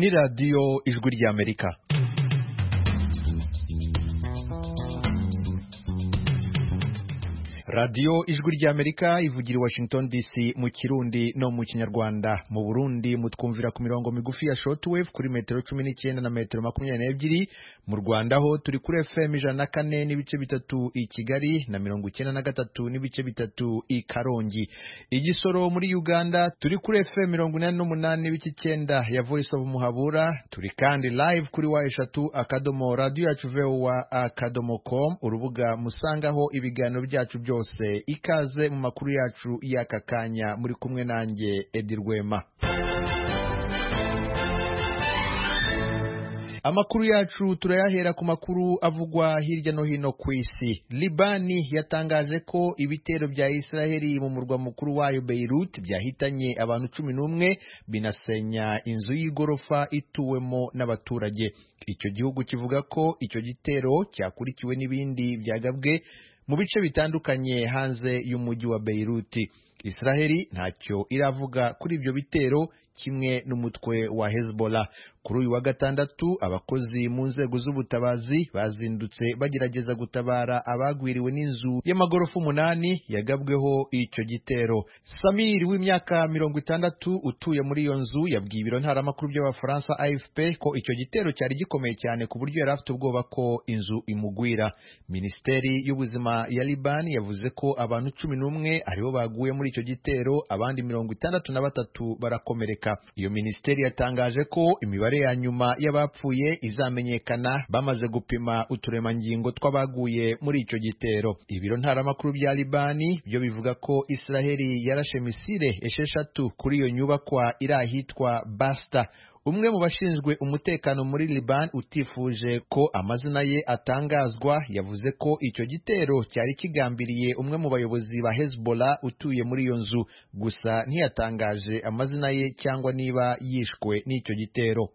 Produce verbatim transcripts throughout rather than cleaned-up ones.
ni radiyo ijwi ry'Amerika. radiyo ijwi ry'Amerika ivugira i Washington D C mu Kirundi no mu Kinyarwanda. Mu Burundi mutwumvira ku mirongo migufi ya shortwave kuri metero cumi n'icyenda na metero makumyabiri n'ebyiri. Mu Rwanda ho turi kuri F M ijana na kane n'ibice bitatu i Kigali na mirongo icyenda na gatatu n'ibice bitatu i Karongi. Igisoro muri Uganda turi kuri F M mirongo inani n'umunani n'ibice icyenda ya Voice of Muhabura. Turi kandi live kuri wa eshatu akadomo radio yacu V O A akadomo com, urubuga musangaho ibiganiro byacu byose. Ikaze mu makuru yacu y'aka kanya, muri kumwe nanjye Edi Rwema. Amakuru yacu turayahera ku makuru avugwa hirya no hino ku isi. Libani yatangaje ko ibitero bya Israeli mu murwa mukuru wayo Beirut byahitanye abantu cumi n'umwe, binasenya inzu y'igorofa ituwemo n'abaturage. Icyo gihugu kivuga ko icyo gitero cyakurikiwe n'ibindi byagabwe mu bice bitandukanye hanze y'umujyi wa Beirut. Israeli ntacyo iravuga kuri ibyo bitero, kimwe n'umutwe wa Hezbollah. Kuri uyu wa gatandatu abakozi mu nzego z'ubutabazi bazindutse bagerageza gutabara abagwiriwe n'inzu y'amagorofa umunani yagabweho icyo gitero. Samir w'imyaka mirongo itandatu utuye muri iyo nzu yabwiye ibiro ntaramakuru by'Abafaransa A F P ko icyo gitero cyari gikomeye cyane ku buryo yari afite ubwoba ko inzu imugwira. Minisiteri y'ubuzima ya Liban yavuze ko abantu cumi n'umwe aribo baguye muri icyo gitero, abandi mirongo itandatu na batatu barakomereka. Iyo minisiteri yatangaje ko imibare ya nyuma y'abapfuye izamenyekana bamaze gupima uturemangingo tw'abaguye muri icyo gitero. Ibiro ntaramakuru bya Libani byo bivuga ko Israeli yarashe misile esheshatu kuri iyo nyubakwa iri ahitwa Basta. Umwe mu bashinzwe umutekano muri Liban utifuje ko amazina ye atangazwa yavuze ko icyo gitero cyari kigambiriye umwe mu bayobozi ba Hezbollah utuye muri iyo nzu, gusa ntiyatangaje amazina ye cyangwa niba yishwe n'icyo gitero.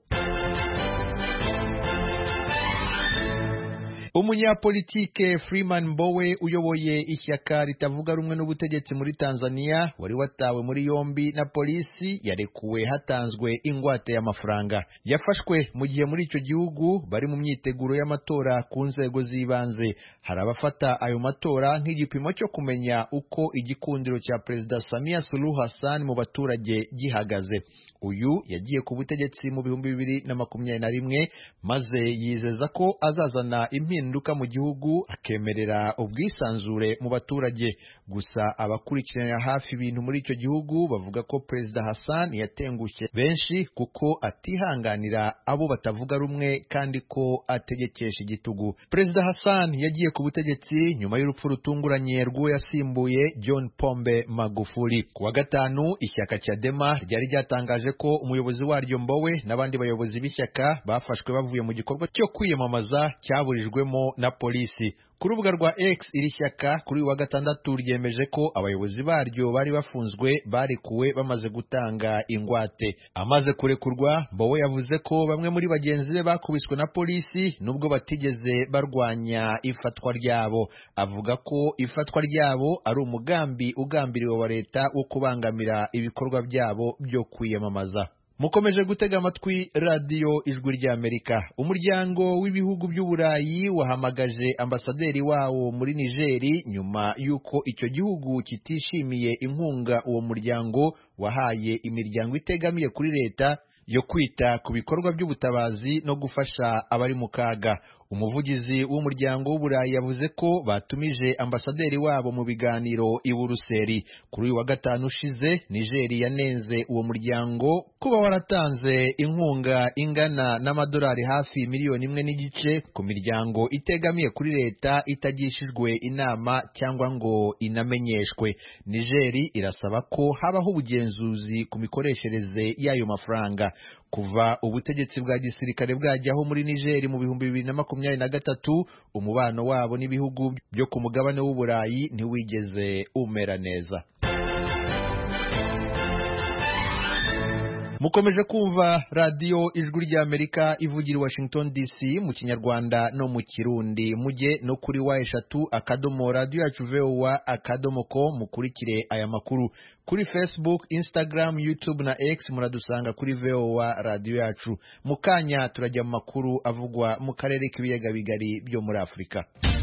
Umunyapolitike Freeman Mbowe uyoboye ishyaka ritavuga rumwe n'ubutegetsi muri Tanzania wari watawe muri yombi na polisi yarekuwe hatanzwe ingwate y'amafaranga. Yafashwe mu gihe muri icyo gihugu bari mu myiteguro y'amatora ku nzego z'ibanze. Hari abafata ayo matora nk'igipimo cyo kumenya uko igikundiro cya Perezida Samia Suluhu Hassan mu baturage gihagaze. Uyu yagiye ku butegetsi mu bihumbi bibiri na makumyabiri na rimwe maze yizeza ko azazana impinduka mu gihugu, akemerera ubwisanzure mu baturage. Gusa abakurikiranira hafi ibintu muri icyo gihugu bavuga ko Perezida Hassan yatengushye benshi kuko atihanganira abo batavuga rumwe kandi ko ategekesha igitugu. Perezida Hassan yagiye ku butegetsi nyuma y'urupfu rutunguranye rw'uwo yasimbuye John Pombe Magufuli. Ku wa gatanu ishyaka Chadema ryari ryatangaje ko umuyobozi waryo Mbowe n'abandi bayobozi b'ishyaka bafashwe bavuye mu gikorwa cyo kwiyamamaza cyaburijwemo na polisi. Ku rubuga rwa X iri shyaka kuri wa gatandatu ryemeje ko abayobozi baryo bari bafunzwe barekuwe bamaze gutanga ingwate. Amaze kurekurwa, Mbowe yavuze ko bamwe muri bagenzi be bakubiswe na polisi nubwo batigeze barwanya ifatwa ryabo. Avuga ko ifatwa ryabo ari umugambi ugambiriwe wa leta wo kubangamira ibikorwa byabo byo kwiyamamaza. Mukomeje gutega amatwi radiyo ijwi ry'Amerika. Umuryango w'ibihugu by'Uburayi wahamagaje ambasaderi wawo muri Nigeri nyuma y'uko icyo gihugu kitishimiye inkunga uwo muryango wahaye imiryango itegamiye kuri leta yo kwita ku bikorwa by'ubutabazi no gufasha abari mu kaga. Umuvugizi w'umuryango w'Uburayi yavuze ko batumije ambasaderi wabo mu biganiro i Buruseli. Kuri uyu wa gatanu ushize, Nigeri yanenze uwo muryango kuba waratanze inkunga ingana n'amadolari hafi miliyoni imwe n'igice ku miryango itegamiye kuri leta itagishijwe inama cyangwa ngo inamenyeshwe. Nigeri irasaba ko habaho ubugenzuzi ku mikoreshereze y'ayo mafaranga. Kuva ubutegetsi bwa gisirikare bwajyaho muri Nigeri mu bihumbi bibiri na makumyabiri na gatatu, umubano wabo n'ibihugu byo ku mugabane w'Uburayi ntiwigeze umera neza. mukomeje kumva radio Ijwi ry'Amerika ivugira Washington D C mu Kinyarwanda no mu Kirundi. Mujye no kuri wa eshatu akadomo radio yacu V O A akadomo ko mukurikire aya makuru. Kuri Facebook, Instagram, YouTube na X muradusanga kuri V O A radio yacu. Mukanya turajya mu makuru avugwa mu karere k'ibiyaga bigari byo muri Afrika.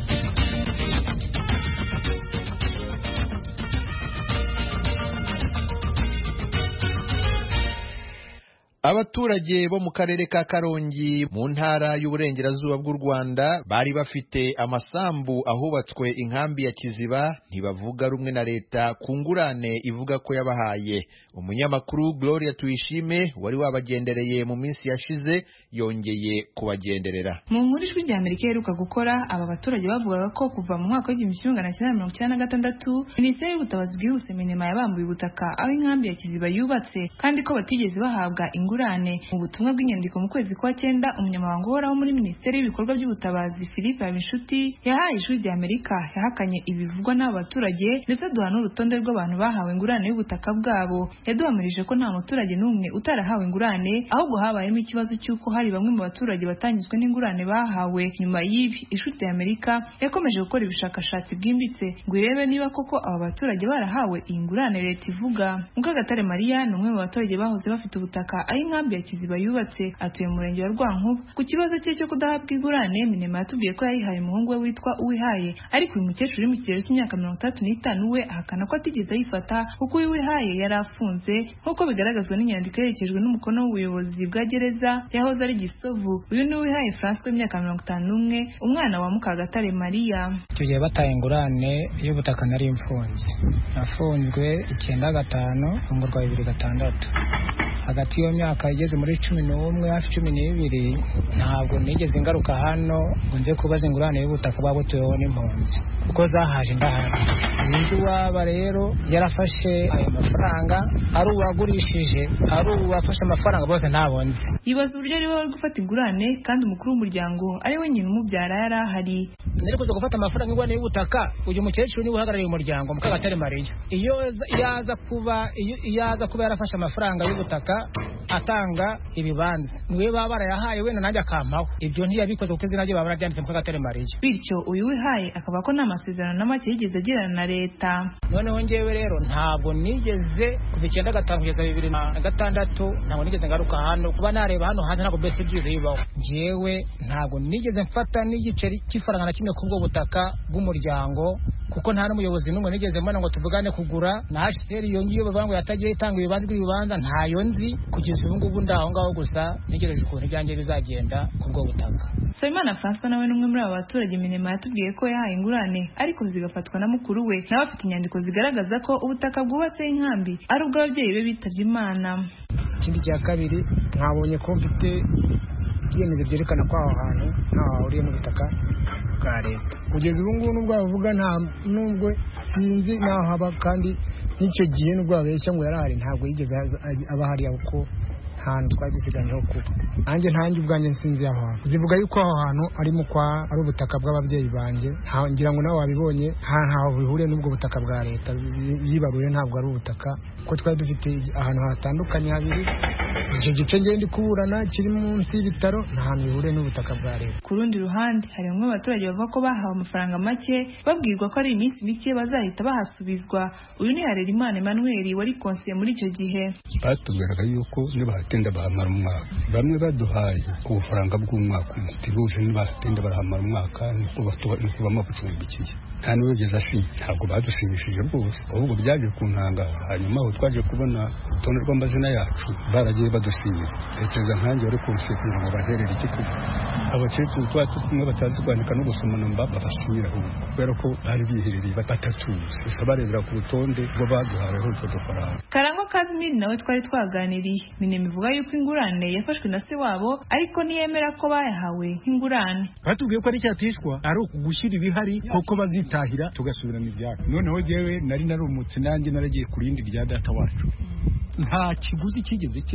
Abaturage bo mu karere ka Karongi mu ntara y'uburengerazuba bw'u Rwanda bari bafite amasambu ahubatswe inkambi ya Kiziba ntibavuga rumwe na leta ku ngurane ivuga ko yabahaye. Umunyamakuru Gloria Tuyishime wari wabagendereye mu minsi yashize yongeye kubagenderera. Mu nkuru Ijwi ry'Amerika iheruka gukora, aba baturage bavugaga ko kuva mu mwaka w'igihumbi kimwe magana cyenda mirongo icyenda na gatandatu Minisiteri y'Ubutabazi bwihuse Minema yabambuye ubutaka aho inkambi ya Kiziba yubatse kandi ko batigeze bahabwa ingurane. Mu butumwa bw'inyandiko mu kwezi kwa cyenda, umunyamabanga uhoraho muri Minisiteri y'Ibikorwa by'Ubutabazi Philippe Habinshuti yahaye Ijwi ry'Amerika yahakanye ibivugwa n'aba baturage ndetse aduha n'urutonde rw'abantu bahawe ingurane y'ubutaka bwabo. Yaduhamirije ko nta muturage n'umwe utarahawe ingurane, ahubwo habayemo ikibazo cy'uko hari bamwe mu baturage batanyuzwe n'ingurane bahawe. Nyuma y'ibi, Ijwi ry'Amerika yakomeje gukora ibishakashatsi bwimbitse ngo irebe niba koko aba baturage barahawe iyi ngurane leta ivuga. Mukagatare Maria ni umwe mu baturage bahoze bafite ubutaka aho inkambi ya Kiziba yubatse, atuye mu murenge wa Rwankuba. Ku kibazo cye cyo kudahabwa ingurane, Minema yatubwiye ko yayihaye umuhungu we witwa Uwihaye, ariko uyu mukecuru uri mu kigero cy'imyaka mirongo itatu n'itanu we ahakana ko atigeze ayifata kuko uyu Uwihaye yari afunze nk'uko bigaragazwa n'inyandiko yerekejwe n'umukono w'ubuyobozi bwa gereza yahoze ari Gisovu. Uyu ni Uwihaye François w'imyaka mirongo itanu n'umwe, umwana wa Mukagatare Maria. Icyo gihe bataye ingurane y'ubutaka nari imfunze, nafunzwe icyenda gatanu ngurwa bibiri gatandatu. Hagati y'iyo myaka igeze muri cumi n'umwe hafi cumi n'ibiri ntabwo nigeze ngaruka hano ngo nze kubaza ingurane y'ubutaka babutuyeho n'impunzi kuko zahaje ndahari. Inzu waba rero yarafashe ayo mafaranga, ari uwagurishije ari uwafashe amafaranga bose ntabonze. Yibaza uburyo ari bari gufata ingurane kandi umukuru w'umuryango ari we nyine umubyara yari ahari. Nari kuza gufata amafaranga ingurane y'ubutaka, uyu mukecuru niwe uhagarariye umuryango Mukagatare Maria. Iyo yaza kuba iyo yaza kuba yarafashe amafaranga y'ubutaka atanga ibibanza niwe baba barayahaye wenda nanjye akampaho. Ibyo ntiyabikoze kuko izina rye baba bararyanditse Mukagatare Maria. Bityo uyu Wihaye akaba ko nta masezerano na make yigeze agirana na leta. Noneho njyewe rero ntabwo nigeze kuva icyenda gatanu kugeza bibiri na gatandatu ntabwo nigeze ngaruka hano kuba nareba hano hanze, ntabwo mbese byize bibaho. Njyewe ntabwo nigeze mfata n'igiceri cy'ifaranga na kimwe kubwo butaka bw'umuryango kuko nta n'umuyobozi n'umwe nigeze mbona ngo tuvugane kugura na H C R yongiye bavuga ngo yatagiye itanga ibibanza by'ibibanza ntayo nzi kugeza ubu ngubu ndaho ngaho gusa ntegereje ukuntu ibyanjye bizagenda kubwo butaka. Nsabimana François nawe n'umwe muri aba baturage Minema yatubwiye ko yahaye ingurane ariko zigafatwa na mukuru we, nawe afite inyandiko zigaragaza ko ubutaka bwubatseho inkambi ari ubw'ababyeyi be bitavye Imana. Ikindi cya kabiri, nkabonye ko mfite ibyemezo byerekana ko aho hantu ntaho hahuriye n'ubutaka bwa leta. Kugeza ubu ngubu nubwo bavuga nta nubwo sinzi naho haba, kandi n'icyo gihe nubwo babeshya ngo yarahari ntabwo yigeze aba hariya kuko hantu twari dusiganyeho kuba. Nanjye ntanjye ubwanjye nsinzi aho hantu. Zivuga yuko aho hantu ari mu kwa ari ubutaka bw'ababyeyi banjye, ngira ngo nawe wabibonye ntaho bihuriye n'ubwo butaka bwa leta yibaruye, ntabwo ari ubutaka ko twari dufite ahantu hatandukanye habiri. Icyo gice ngende kuburana kiri munsi y'ibitaro nta hantu bihuriye n'ubutaka bwa leta. Ku rundi ruhande hari bamwe abaturage bavuga ko bahawe amafaranga make babwirwa ko ari iminsi mike bazahita bahasubizwa. Uyu ni Harerimana Emmanuel wari konsiye muri icyo gihe. Batubwiraga yuko nibahatinda bahamara umwaka, bamwe baduhaye ku bufaranga bw'umwaka umwe, tibuje nibahatinda barahamara umwaka niko bama bucumbikiye. Nta n'uwigeze asinya, ntabwo badusinyishije rwose, ahubwo byaje kuntanga. Hanyuma aho twaje kubona urutonde rw'amazina yacu baragiye badusinyira. Tekereza nkanjye wari konsiye kugira ngo baherere igikuba. Abakecuru twa tumwe batazi kwandika no gusoma namba babasinyira ahubwo kubera ko bari biherereye batatuzi, barebera ku rutonde rwo baduhaweho utwo dufaranga. Karangwa Kazimiri nawe twari twaganiriye. Minema ivuga yuko ingurane yafashwe na se wabo ariko ntiyemera ko bayahawe nk'ingurane. Batubwiye ko ari cyatishwa ari ukugushyira ibihari koko bazitahira tugasubirana ibyacu. Noneho jewe nari narumutse nanjye naragiye ku rindi rya data wacu, nta kiguzi kigeze kibaho.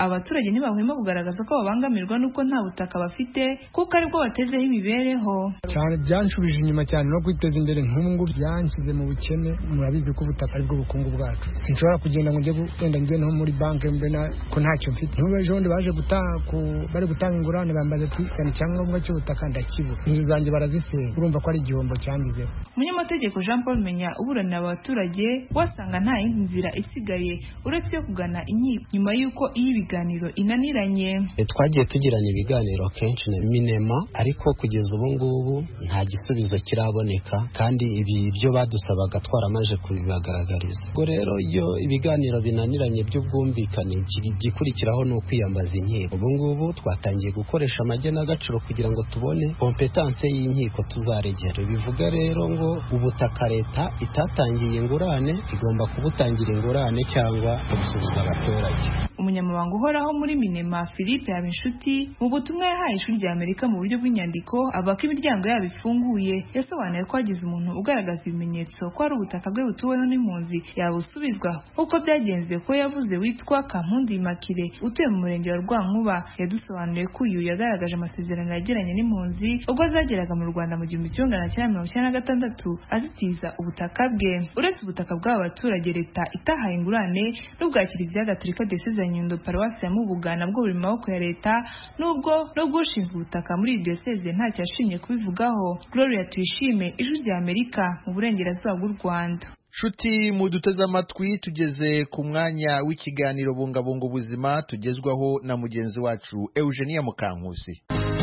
abaturage ntibahwema kugaragaza ko babangamirwa n'uko nta butaka bafite kuko aribwo batezeho imibereho. Cyane byanshubije inyuma cyane no kwiteza imbere nk'ubu byanshyize mu bukene. Murabizi ko ubutaka aribwo bukungu bwacu. Sinshobora kugenda ngo njye genda njye no muri banki mbena ko ntacyo mfite. N'ubu ejo bundi baje gutanga bari gutanga ingurane bambaza ati kandi icyangombwa cy'ubutaka ndakibura. Inzu zanjye barazisenya. Urumva ko ari igihombo cyangizeho. Umunyamategeko Jean Paul Menya uburanira abaturage wasanga nta yindi nzira isigaye uretse yo kugana inkiko nyuma y'uko iyi biganiro inaniranye. Twagiye tugirana ibiganiro kenshi na Minema ariko kugeza ubu ngubu nta gisubizo kiraboneka kandi ibi byo badusabaga twaramaje kubibagaragariza. Ubwo rero iyo ibiganiro binaniranye by'ubwumvikane gikurikiraho no kwiyambaza inkiko. Ubu ngubu twatangiye gukoresha amagenagaciro kugira ngo tubone kompetanse y'inkiko tuzaregera. Bivuga rero ngo ubutaka leta itatangiye ingurane igomba kubutangira ingurane cyangwa gusubiza abaturage. Umunyamabanga uhoraho muri Minema Philippe Habinshuti mu butumwa yahaye Ijwi rya Amerika mu buryo bw'inyandiko avuga ko imiryango yabo ifunguye. Yasobanuye ko hagize umuntu ugaragaza ibimenyetso ko ari ubutaka bwe butuweho n'impunzi yabusubizwa uko byagenze ko yavuze witwa Kampundu Immaculée utuye mu murenge wa Rwankuba. Yadusobanuye ko uyu yagaragaje amasezerano yagiranye n'impunzi ubwo zageraga mu Rwanda mu gihumbi kimwe magana cyenda mirongo icyenda na gatandatu azitiza ubutaka bwe. Uretse ubutaka bw'aba baturage leta itahaye ingurane n'ubwa Kiliziya Gatolika Diocese ya Nyundo Paruwasi ya Mubugana bwo buri maboko ya leta nubwo nubwo ushinzwe ubutaka muri iyi diocese ntacyo yashimye kubivugaho. Gloria Tuyishime, Ijwi rya Amerika mu burengerazuba bw'u Rwanda. Shuti mu duteze amatwi tugeze ku mwanya w'ikiganiro bungabunga ubuzima tugezwaho na mugenzi wacu Eugenia Mukankusi.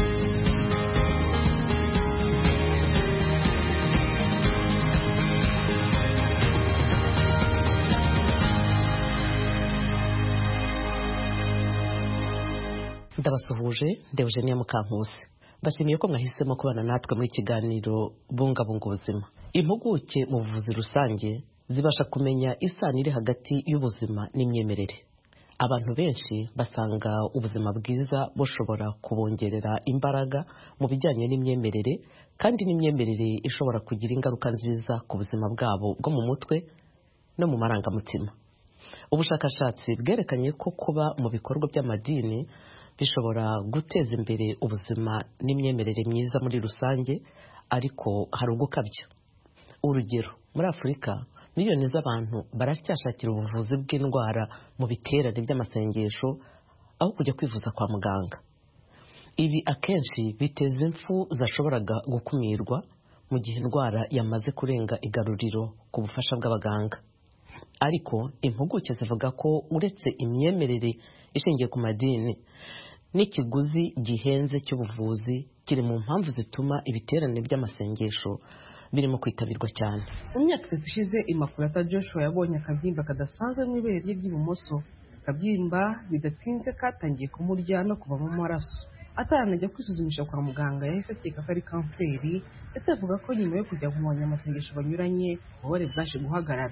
Ndabasuhuje Eugenia Mukankusi. Bashimiye ko mwahisemo kubana natwe muri kiganiro bungabunga ubuzima. Impuguke mu buvuzi rusange zibasha kumenya isano iri hagati y'ubuzima n'imyemerere. Abantu benshi basanga ubuzima bwiza bushobora kubongerera imbaraga mu bijyanye n'imyemerere kandi n'imyemerere ishobora kugira ingaruka nziza ku buzima bwabo bwo mu mutwe no mu marangamutima. Ubushakashatsi bwerekanye ko kuba mu bikorwa by'amadini bishobora guteza imbere ubuzima n'imyemerere myiza muri rusange, ariko hari ugukabya. Urugero, muri Afurika miliyoni z'abantu baracyashakira ubuvuzi bw'indwara mu biterane by'amasengesho aho kujya kwivuza kwa muganga. Ibi akenshi biteza impfu zashoboraga gukumirwa mu gihe indwara yamaze kurenga igaruriro ku bufasha bw'abaganga. Ariko impuguke zivuga ko uretse imyemerere ishingiye ku madini n'ikiguzi gihenze cy'ubuvuzi kiri mu mpamvu zituma ibiterane by'amasengesho birimo kwitabirwa cyane. Mu myaka itatu ishize Immaculata Joshua yabonye akabyimba kadasanzwe mu ibere rye ry'ibumoso. Akabyimba bidatinze katangiye kumurya no kuvamo amaraso. Ataranajya kwisuzumisha kwa muganga yahise akeka ko ari kanseri, ndetse avuga ko nyuma yo kujya mu banyamasengesho banyuranye ububabare bwaje guhagarara.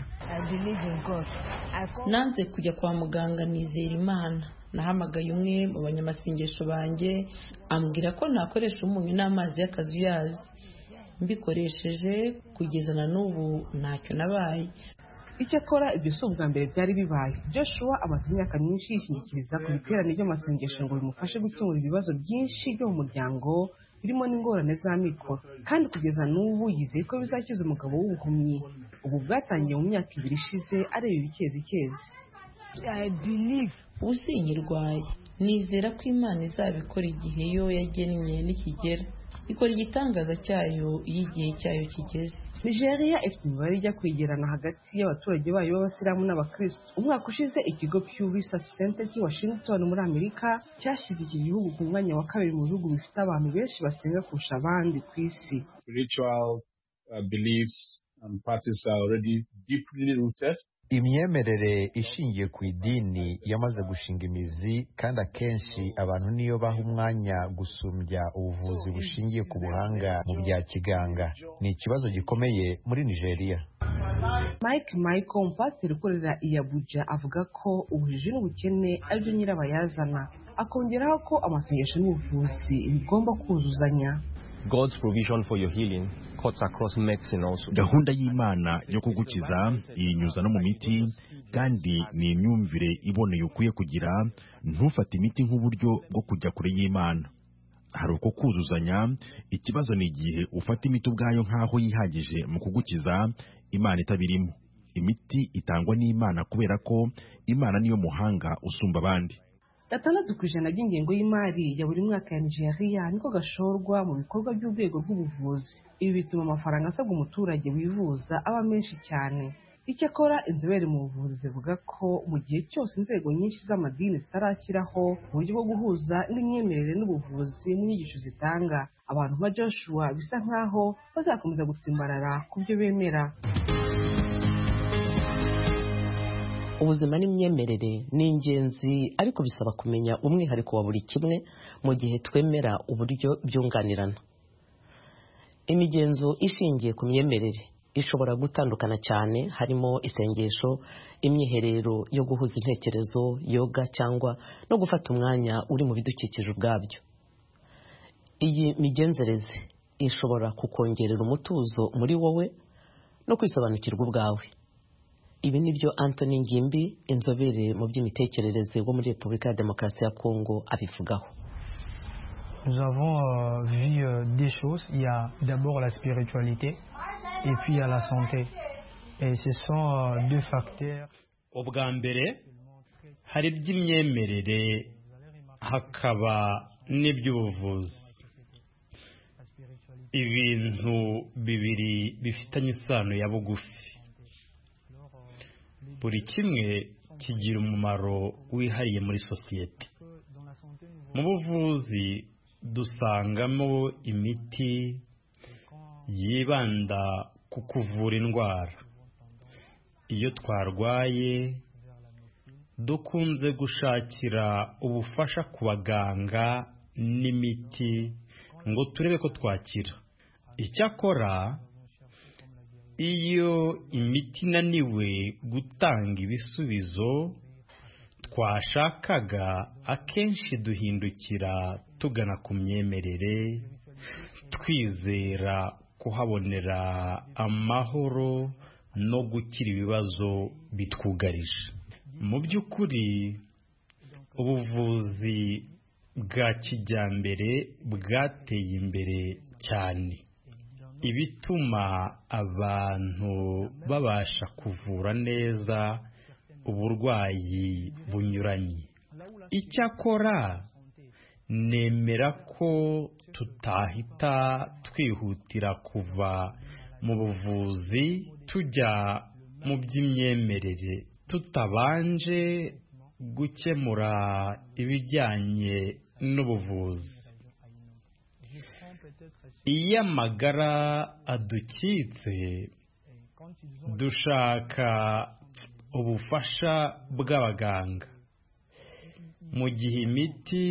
Nanze kujya kwa muganga nizera Imana. Nahamagaye umwe mu banyamasengesho banjye ambwira ko nakoresha umunyu n'amazi y'akazuyazi. Mbikoresheje kugeza na n'ubu ntacyo nabaye. Icyakora ibyo si ubwa mbere byari bibaye. Joshua amaze imyaka myinshi yishingikiriza ku biterane by'amasengesho ngo bimufashe gukemura ibibazo byinshi byo mu muryango birimo n'ingorane z'amikoro, kandi kugeza n'ubu yizeye ko bizakiza umugabo w'ubuhumyi. Ubu bwatangiye mu myaka ibiri ishize areba ibikezi. Ubu sinyirwaye, nizera ko Imana izabikora igihe yo yagennye nikigera. Ikora igitangaza cyayo iyo igihe cyayo kigeze. Nigeria ifite imibare ijya kwegerana hagati y'abaturage bayo b'abasilamu n'abakristo. Umwaka ushize ikigo Pew Research Center cy'i Washington muri Amerika cyashyize iki gihugu ku mwanya wa kabiri mu bihugu bifite abantu benshi basenga kurusha abandi ku isi. Spiritual uh, beliefs and practices are already deeply rooted. Imyemerere ishingiye ku idini yamaze gushinga imizi, kandi akenshi abantu niyo baha umwanya gusumbya ubuvuzi bushingiye ku buhanga mu bya kiganga. Ni ikibazo gikomeye muri Nigeria. Mike Michael, umupasiteri ukorera i Abuja, avuga ko ubujiji n'ubukene aribyo nyirabayazana. Akongeraho ko amasengesho n'ubuvuzi bigomba kuzuzanya. God's provision for your healing cuts across medicine also. Gahunda y'Imana yo kugukiza inyuza no mu miti kandi ni imyumvire iboneye ukwiye kugira. Ntufate imiti nk'uburyo bwo kujya kure y'Imana. Hari uko kuzuzanya. Ikibazo ni igihe ufata imiti ubwayo nk'aho yihagije mu kugukiza, Imana itabirimo. Imiti itangwa n'Imana kubera ko Imana niyo muhanga usumba abandi. gatandatu ku ijana by'ingengo y'imari ya buri mwaka ya Nigeria niko gashorwa mu bikorwa by'urwego rw'ubuvuzi. Ibi bituma amafaranga asabwa umuturage wivuza aba menshi cyane. Icyakora inzobere mu buvuzi zivuga ko mu gihe cyose inzego nyinshi z'amadini zitarashyiraho uburyo bwo guhuza n'imyemerere n'ubuvuzi mu nyigisho zitanga, abantu nka Joshua bisa nk'aho bazakomeza gutsimbarara ku byo bemera. Ubuzima n'imyemerere ni ingenzi, ariko bisaba kumenya umwihariko wa buri kimwe mu gihe twemera uburyo byunganirana. Imigenzo ishingiye ku myemerere ishobora gutandukana cyane, harimo isengesho, imyiherero yo guhuza intekerezo, yoga cyangwa no gufata umwanya uri mu bidukikije ubwabyo. Iyi migenzereze ishobora kukongerera umutuzo muri wowe no kwisobanukirwa ubwawe. Ibi nibyo Anthony Ngimbi, inzobere mu by'imitekerereze wo muri Repubulika ya Demokarasi ya Kongo, abivugaho. Nous avons euh, vu euh, des choses. Il y a d'abord la spiritualité et puis il y a la santé. Et ce sont euh, deux facteurs. Ubwa mbere hari iby'imyemerere hakaba n'iby'ubuvuzi. Ibintu bibiri bifitanye isano ya bugufi. Buri kimwe kigira umumaro wihariye muri sosiyete. Mu buvuzi dusangamo imiti yibanda ku kuvura indwara. Iyo twarwaye dukunze gushakira ubufasha ku baganga n'imiti ngo turebe ko twakira. Icyakora iyo imiti inaniwe gutanga ibisubizo twashakaga, akenshi duhindukira tugana ku myemerere, twizera kuhabonera amahoro no gukira ibibazo bitwugarije. Mu by'ukuri ubuvuzi bwa kijyambere bwateye imbere cyane, ibituma abantu babasha kuvura neza uburwayi bunyuranye. Icyakora nemera ko tutahita twihutira kuva mu buvuzi tujya mu by'imyemerere tutabanje gukemura ibijyanye n'ubuvuzi. Iyo amagara adukitse dushaka ubufasha bw'abaganga. Mu gihe imiti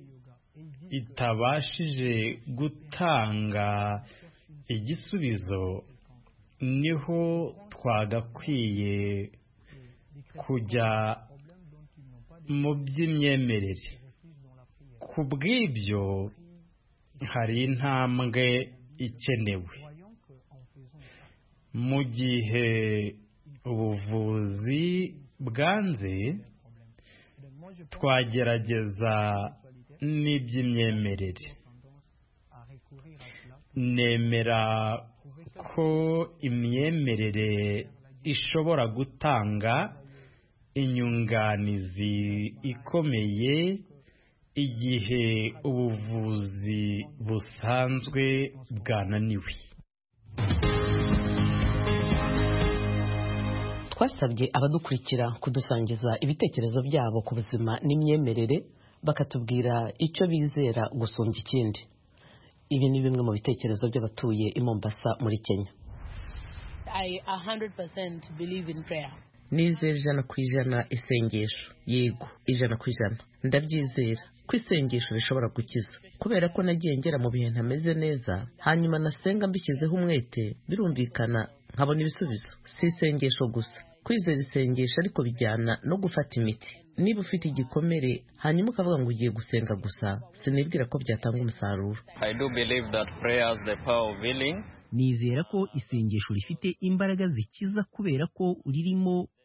itabashije gutanga igisubizo, niho twagakwiye kujya mu by'imyemerere. Ku bw'ibyo hari intambwe ikenewe. Mu gihe ubuvuzi bwanze, twagerageza n'iby'imyemerere. Nemera ko imyemerere ishobora gutanga inyunganizi ikomeye igihe ubuvuzi busanzwe bwananiwe. Twasabye abadukurikira kudusangiza ibitekerezo byabo ku buzima n'imyemerere, bakatubwira icyo bizera gusumbya ikindi. Ibi ni bimwe mu bitekerezo by'abatuye i Mombasa muri Kenya. I one hundred percent believe in prayer. Nizera ijana ku ijana isengesho. Yego, ijana ku ijana. Ndabyizera ko isengesho rishobora gukiza, kubera ko nagiye ngera mu bihe ntameze neza, hanyuma nasenga mbishyizeho umwete, birumvikana nkabona ibisubizo. Si isengesho gusa, kwizera isengesho ariko bijyana no gufata imiti. Niba ufite igikomere hanyuma ukavuga ngo ugiye gusenga gusa, sinibwira ko byatanga umusaruro. I do believe that prayer has the power of healing. Nizera ko isengesho rifite imbaraga zikiza kubera ko ririmo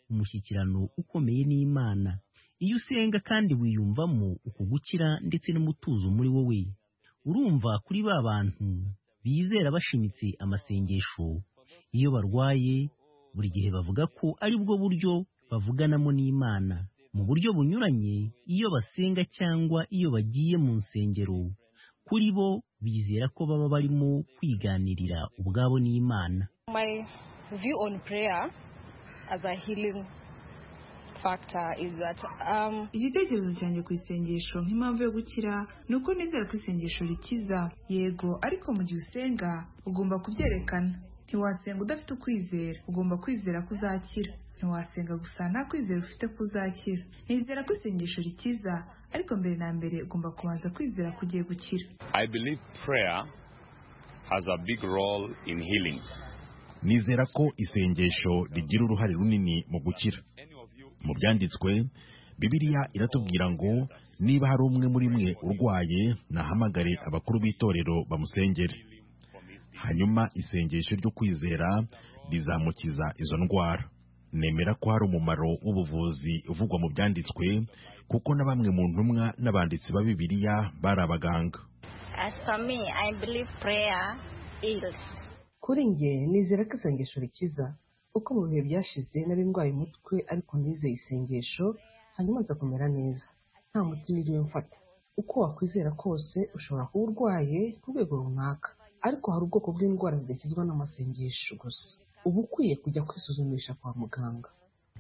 umushyikirano ukomeye n'Imana. Iyo usenga kandi wiyumvamo uku gukira ndetse n'umutuzo muri wowe, urumva kuri ba bantu bizera bashimitse amasengesho, iyo barwaye buri gihe bavuga ko ari bwo buryo bavuganamo n'Imana mu buryo bunyuranye. Iyo basenga cyangwa iyo bagiye mu nsengero, kuri bo bizera ko baba barimo kwiganirira ubwabo n'Imana. My view on prayer as a healing factor is that um igitekerezo cyanjye ku isengesho nk'impamvu yo gukira ni uko nizera ko isengesho rikiza, yego, ariko mu gihe usenga ugomba kubyerekana. Ntiwasenga udafite ukwizera, ugomba kwizera ko uzakira. Ntiwasenga gusa nta kwizera ufite ko uzakira. Nizera ko isengesho rikiza, ariko mbere na mbere ugomba kubanza kwizera ko ugiye gukira. I believe prayer has a big role in healing. Nizera ko isengesho rigira uruhare runini mu gukira. Mu byanditswe, Bibiliya iratubwira ngo niba hari umwe muri mwe urwaye, nahamagare abakuru b'itorero bamusengere. Hanyuma isengesho ryo kwizera rizamukiza izo ndwara. Nemera ko hari umumaro w'ubuvuzi uvugwa mu byanditswe, kuko na bamwe mu ntumwa n'abanditsi ba Bibiliya bari abaganga. As for me, I believe prayer heals. Kuri njye nizera ko isengesho rikiza, uko mu bihe byashize nari ndwaye umutwe ariko nizeye isengesho hanyuma nza kumera neza, nta muti niriwe mfata. Uko wakwizera kose ushobora kuba urwaye ku rwego runaka, ariko hari ubwoko bw'indwara zidakizwa n'amasengesho gusa. Uba ukwiye kujya kwisuzumisha kwa muganga.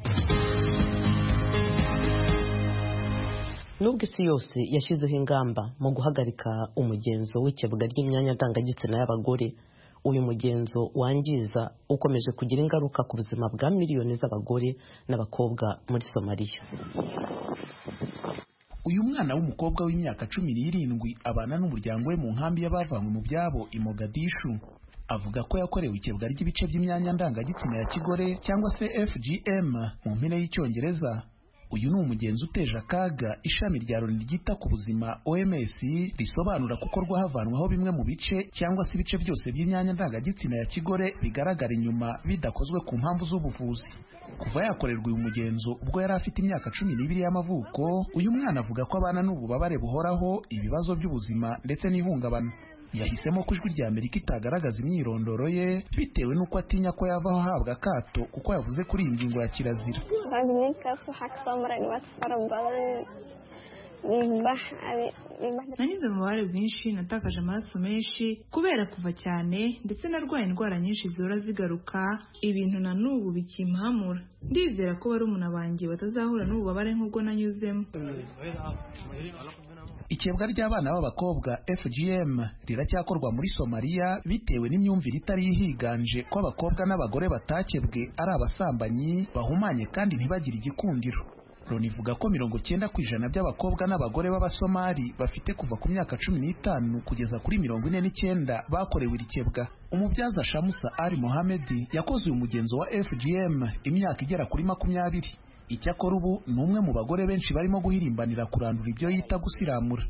Nubwo isi yose yashyizeho ingamba mu guhagarika umugenzo w'ikebwa ry'imyanya ndangagitsina y'abagore, uyu mugenzo wangiza ukomeje kugira ingaruka ku buzima bwa miliyoni z'abagore n'abakobwa muri Somalia. Uyu mwana w'umukobwa w'imyaka cumi n'irindwi abana n'umuryango we mu nkambi y'abavanywe mu byabo i Mogadishu. Avuga ko yakorewe ikebwa ry'ibice by'imyanya ndangagitsina ya kigore cyangwa se F G M mu mpine y'Icyongereza. Uyu ni umugenzi uteje akaga ishami rya Loni ryita ku buzima O M S risobanura kuko rwahavanwaho bimwe mu bice cyangwa se ibice byose by'imyanya ndangagitsina ya kigore bigaragara inyuma bidakozwe ku mpamvu z'ubuvuzi. Kuva yakorerwa uyu mugenzo ubwo yari afite imyaka cumi n'ibiri y'amavuko, uyu mwana avuga ko abana n'ububabare buhoraho, ibibazo by'ubuzima ndetse n'ihungabana. Yahisemo ko ijwi rya Amerika itagaragaza imyirondoro ye bitewe n'uko atinya ko yavaho ahabwa akato kuko yavuze kuri iyi ngingo ya kirazira. Nanyuze mu bubabare bwinshi, natakaje amaraso menshi kubera kuva cyane, ndetse narwaye indwara nyinshi zihora zigaruka, ibintu na n'ubu bikimpamura. Ndizera ko barumuna banjye batazahura n'ububabare nk'ubwo nanyuzemo. Ikebwa ry'abana b'abakobwa F G M riracyakorwa muri Somalia bitewe n'imyumvire itari yihiganje ko abakobwa n'abagore batakebwe ari abasambanyi bahumanye kandi ntibagire igikundiro. Loni ivuga ko mirongo cyenda ku ijana by'abakobwa n'abagore b'Abasomali bafite kuva ku myaka cumi n'itanu kugeza kuri mirongo ine n'icyenda bakorewe iri kebwa. Umubyaza Shamusa Ali Mohamed yakoze uyu mugenzo wa F G M imyaka igera kuri makumyabiri. Icyakora ubu ni umwe mu bagore benshi barimo guhirimbanira kurandura ibyo yita gusiramura.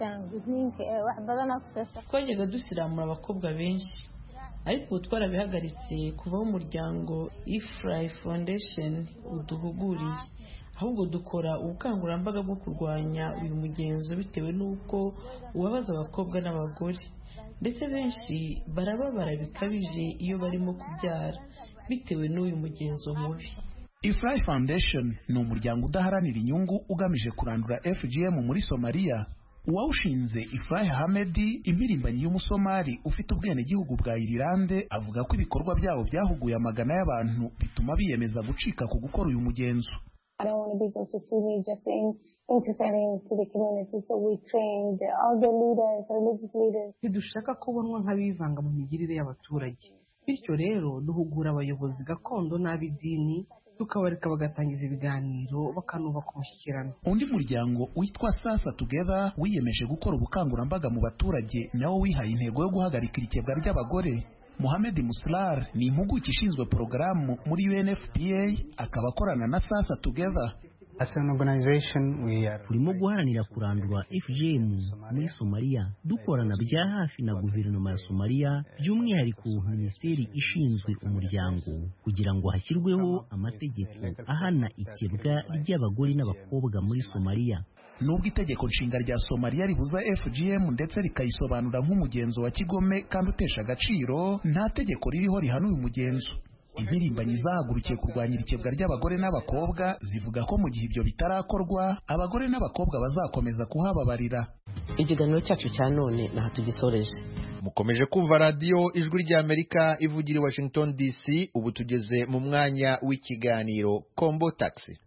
Twajyaga dusiramura abakobwa benshi, ariko ubu twarabihagaritse kuva mu muryango Ifrai Foundation uduhuguriye. Ahubwo dukora ubukangurambaga bwo kurwanya uyu mugenzo bitewe n'uko ubabaza abakobwa n'abagore, ndetse benshi barababara bikabije iyo barimo kubyara bitewe n'uyu mugenzo mubi. Ifrai Foundation ni umuryango udaharanira inyungu ugamije kurandura F G M muri Somalia. Uwawushinze Ifrai Ahmed, impirimbanyi y'Umusomali ufite ubwenegihugu bwa Irilande, avuga ko ibikorwa byabo byahuguye amagana y'abantu bituma biyemeza gucika ku gukora uyu mugenzo. I don't want people to see me just in, interfering to the community, so we trained all the leaders, religious leaders. Ntidushaka kubonwa nk'abivanga mu migirire y'abaturage, bityo rero duhugura abayobozi gakondo n'ab'idini, tukabareka bagatangiza ibiganiro bakanubaka umushyikirano. Undi muryango witwa Sasa Together wiyemeje gukora ubukangurambaga mu baturage nawo wihaye intego yo guhagarika ikebwa ry'abagore. Mohamed Muslar ni impuguke ishinzwe porogaramu muri U N F P A, akaba akorana na Sasa Together. turimo guharanira kurandura F G M muri Somalia dukorana bya hafi na guverinoma ya Somalia by'umwihariko minisiteri ishinzwe umuryango kugira ngo hashyirweho amategeko ahana ikebwa ry'abagore n'abakobwa muri Somalia. Nubwo itegeko nshinga rya Somalia ribuza F G M ndetse rikayisobanura nk'umugenzo wa kigome kandi utesha agaciro, nta tegeko ririho rihana uyu mugenzo. Impirimbanyi zahagurukiye kurwanya ikebwa ry'abagore n'abakobwa zivuga ko mu gihe ibyo bitarakorwa abagore n'abakobwa bazakomeza kuhababarira. Ikiganiro cyacu cya none naho tugisoreje. Mukomeje kumva radio Ijwi ry'Amerika ivugira i Washington D C. Ubu tugeze mu mwanya w'ikiganiro Kombo Taxi.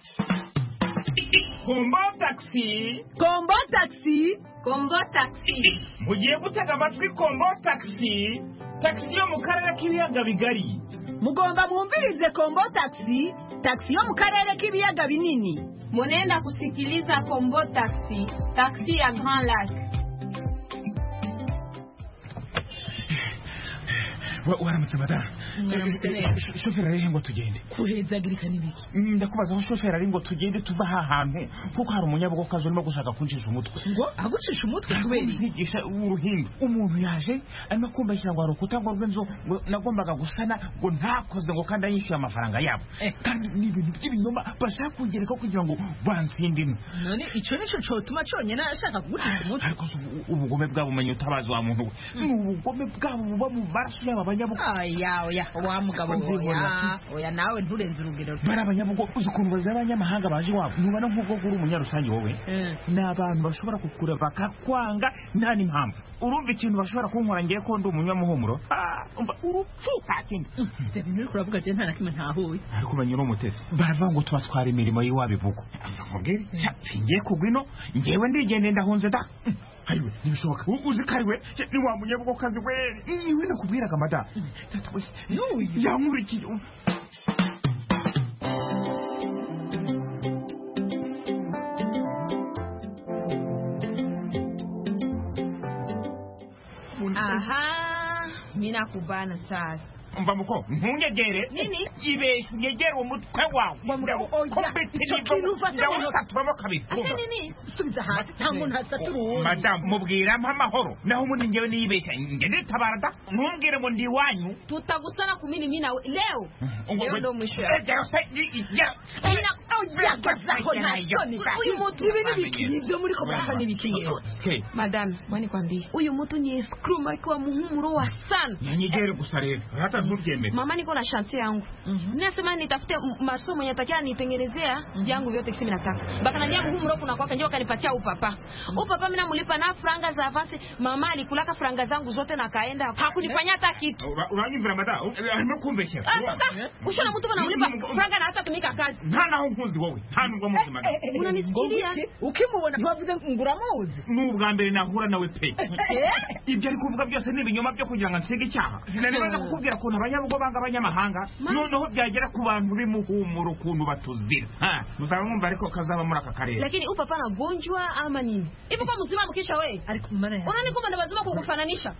Kombo Taxi, Kombo Taxi, Kombo Taxi. Mugiye gutega amatwi Kombo Taxi, taxi yo mu karere k'ibiyaga bigari. Mugomba mwumvirize Kombo Taxi, taxi yo mu karere k'ibiyaga binini. Munenda kusikiliza Kombo Taxi, taxi ya Grand Lac. Waramutse madara. Shoferi ari ngo tugende. Kuhezagirika nibiki? Ndakubaza aho shoferi ari ngo tugende tuva aha hantu kuko hari umunyabugo kazo urimo gushaka kuncisha umutwe. Ngo agucisha umutwe kubera ntigisha uruhimbi. Umuntu yaje arimo kumbashyira ngo arukuta ngo rwenzo nagombaga gusana ngo ntakoze ngo kandi yishyuye amafaranga yabo. Kandi ni ibintu by'ibinyoma bashaka kungereka kugira ngo bansindime. None ico nico cotuma cyonyine ashaka kugucisha umutwe. Ariko ubugome bwabo umenye utabazi wa muntu we. Ni ubugome bwabo buba mu maraso y'aba Oya oya wa mugabo oya oya nawe nturenze urugero. Bara abanyabugo uzi ukuntu baza abanyamahanga baje wabo nubana nk'ubwo guri umunyarusange wowe n'abantu bashobora kukura bakakwanga nta n'impamvu. Urumva ikintu bashobora kunkora ngiye ko ndi umunyamuhumuro umva urupfu kakindi ivyo bintu uri kuravuga je nta nakimwe ntahuye. Ariko banyura umutesi baravuga ngo tubatwara imirimo y'iwabivugo. Nkubwire ngiye kugwino ngewe ndigende ndahunze da. Hariwe nibishoboka uzi kariwe ni wa munyabugo kazi we niwe nakubwiraga mada yankurikiye. Aha mina kubana sasa. Umva muko ntunyegere nini ibeshe unyegere umutwe wawe ndawusatubamo kabiri. Nini subiza hasi ntango ntasaturu. Madam mubwira mpa amahoro naho muri ngewe niyibesha ngende tabara da ntumbwire ngo ndi wanyu tutagusana kumini mina leo leo ndo mwisho ya uyu mutu ibyo muri ko basa nibikiye. Madam bani kwambie uyu mutu ni scrum kwa muhumuro wa sana nyegere gusa rero hata ntubyemere. Mama niko na chantier yangu. Ninasema nitafute masomo yatakia nitengenezea yangu vyote kisi mimi nataka. Bakaniambia muhumuro kuna kwaka njoo kanipatia upapa. Upapa mimi namulipa na franga za avance. Mama alikulaka franga zangu zote na kaenda. Hakunifanyia hata kitu. Uranyumvira mada? Arimokumbesha. Ushona mtu anamulipa franga na hata tumika kazi. Nana ho nkuzi wowe. Hano ngo muzi mada. Unanisikilia? Ukimubona bavuze nguramuzi. N'ubwa mbere nahura nawe pe. Ibyo ari kuvuga byose ni ibinyoma byo kugira ngo nsige icyaha. Sinanibaza kukubwira ko abanyabugo banga abanyamahanga noneho byagera ku bantu bimuhumura ukuntu batuzira muzaba mwumva ariko kazaba muri aka karere. Lakini upapa na gonjwa ama nini ipo kwa mzima mkisha we ariko mara unani kumba ndabazima kukufananisha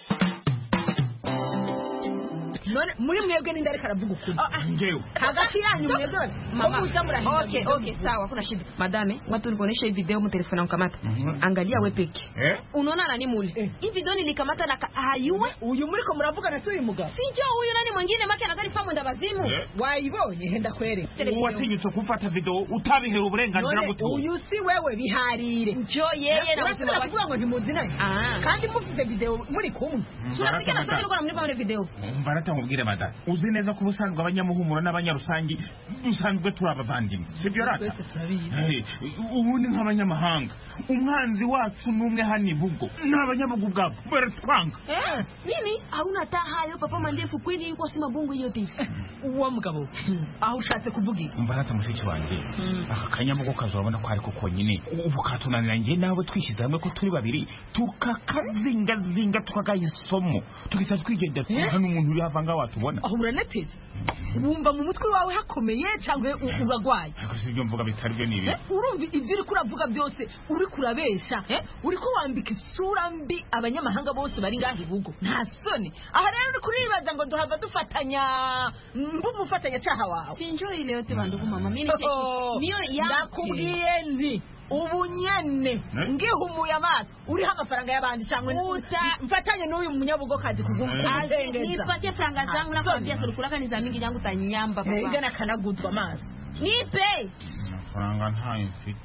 none muri mwebwe ni ndari karavuga ukuri ngewe hagati yanyu mwebwe mama okay okay sawa kuna shida madame watu nikuonesha hii video mu telefoni unkamata angalia wewe peke unaona nani mule hii video nilikamata na hayuwe uyu muri ko muravuga na suri muga sinjo huyu nani mwingine make anatari famu ndabazimu wayibonye henda kwere watinyutse kufata video utabihera uburenganzira buto uyu si wewe biharire njo yeye na ubuzima bavuga ngo ntimuzi nayo kandi muvuze video muri kumwe tunasikia na sote kwa mnipa video mbarata mubwire mada uzi neza ko ubusanzwe abanyamuhumuro n'abanyarusangi dusanzwe turi abavandimwe sibyo rata ubundi nk'abanyamahanga umwanzi wacu n'umwe hani bugo n'abanyabugo bwabo baratwanga nini hauna taa hayo papa mandefu kweli yuko sima bongo hiyo tifu uwo mugabo aho ushatse kuvuga mbarata mushiki wanjye aka kanyamugo kazabona ko ariko konyine ubu katunanira nge nawe twishize hamwe ko turi babiri tukakazinga zinga tukagayisomo tukita twigendera hano umuntu uri havanga nga watubona aho uraneteze wumva mu mutwe wawe hakomeye cyangwa uragwaye ariko sibyo mvuga bitari byo nibi urumva ibyo uri kuravuga byose uri kurabesha uri ko wambika isura mbi abanyamahanga bose bari ngaho ibugo nta soni aha rero uri kuribaza ngo duhava dufatanya mbumufatanya cyaha wawe sinjo ile yote bandugu mama mimi niyo yakubwiye nzi ubu nyene ngihumuye amaso uriho amafaranga y'abandi cyangwa mfatanye n'uyu munyabugokazi kugumutengeza nipatie franga zangu na kwambia sulikulaka ni za mingi yangu tanyamba baba ngana kanaguzwa amaso nipe amafaranga ntayo mfite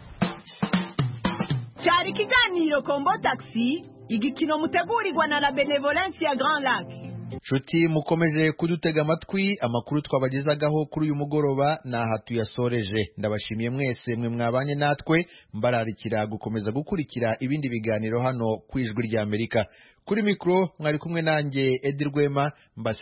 cyari kiganiro Kombo Taxi igikino mutegurirwa na la Benevolence ya Grand Lac. Nshuti mukomeje kudutega amatwi amakuru twabagezagaho kuri uyu mugoroba naha tuyasoreje ndabashimiye mwese mwe mwabanye natwe mbararikira gukomeza gukurikira ibindi biganiro hano ku Ijwi ry'Amerika kuri mikro mwari kumwe nanjye Edi Rwema mbase